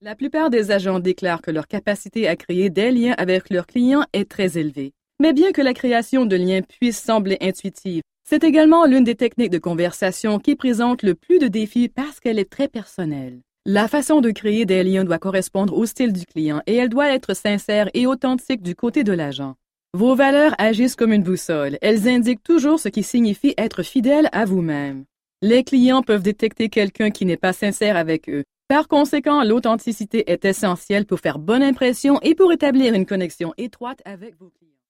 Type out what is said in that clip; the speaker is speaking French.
La plupart des agents déclarent que leur capacité à créer des liens avec leurs clients est très élevée. Mais bien que la création de liens puisse sembler intuitive, c'est également l'une des techniques de conversation qui présente le plus de défis parce qu'elle est très personnelle. La façon de créer des liens doit correspondre au style du client et elle doit être sincère et authentique du côté de l'agent. Vos valeurs agissent comme une boussole. Elles indiquent toujours ce qui signifie être fidèle à vous-même. Les clients peuvent détecter quelqu'un qui n'est pas sincère avec eux. Par conséquent, l'authenticité est essentielle pour faire bonne impression et pour établir une connexion étroite avec vos clients.